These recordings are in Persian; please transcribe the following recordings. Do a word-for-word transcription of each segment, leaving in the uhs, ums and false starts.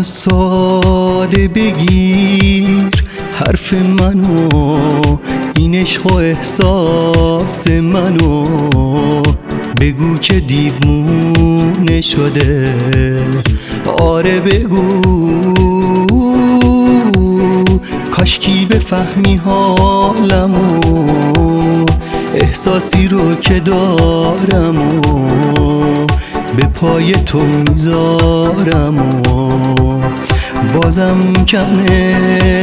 ساده بگیر حرف منو، این عشق و احساس منو، بگو که دیوونه شده. آره بگو، کاشکی بفهمی حالمو، احساسی رو که دارمو به پای تو میذارم و بازم کمه.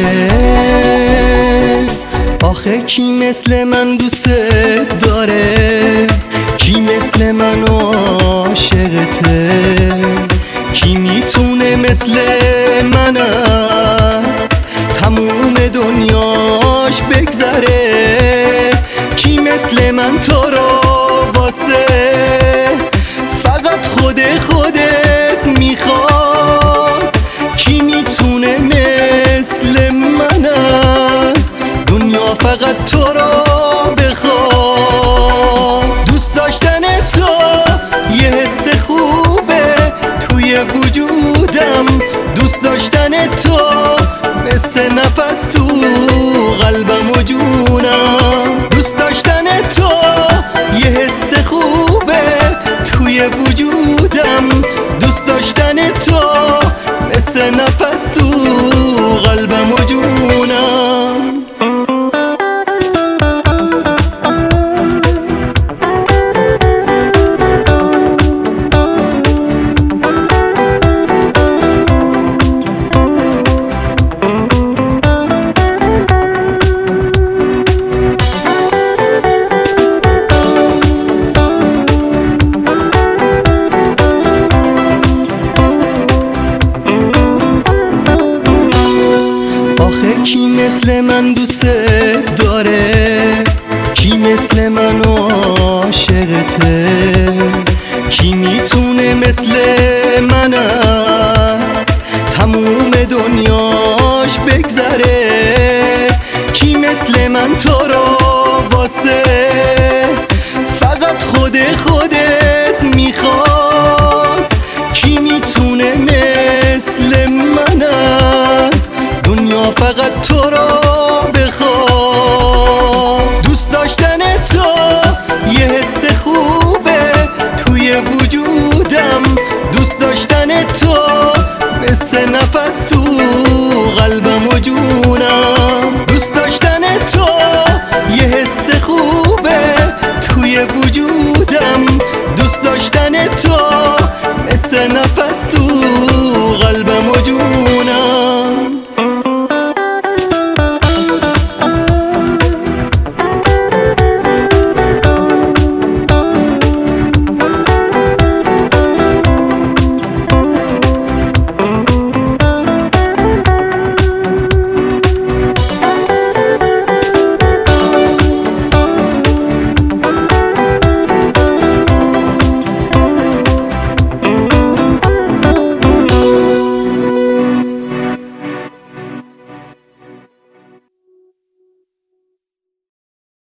آخه کی مثل من دوست داره، کی مثل من عاشقته، کی میتونه مثل من از تموم دنیاش بگذره، کی مثل من تو رو واسه فقط خود خودت میخواد، کی میتونه مثل من از دنیا فقط تو رو بخواد. دوست داشتن تو یه حس خوبه توی وجودم، دوست داشتن تو مثل نفس تو قلبم و جونم، دوست داشتن تو یه حس خوبه توی وجودم، دوست داشتن تو مثل نفس تو قلبم و جونم. کی مثل من دوست داره، کی مثل من عاشقته، کی میتونه مثل من از تموم دنیاش بگذره، کی مثل من تو رو واسه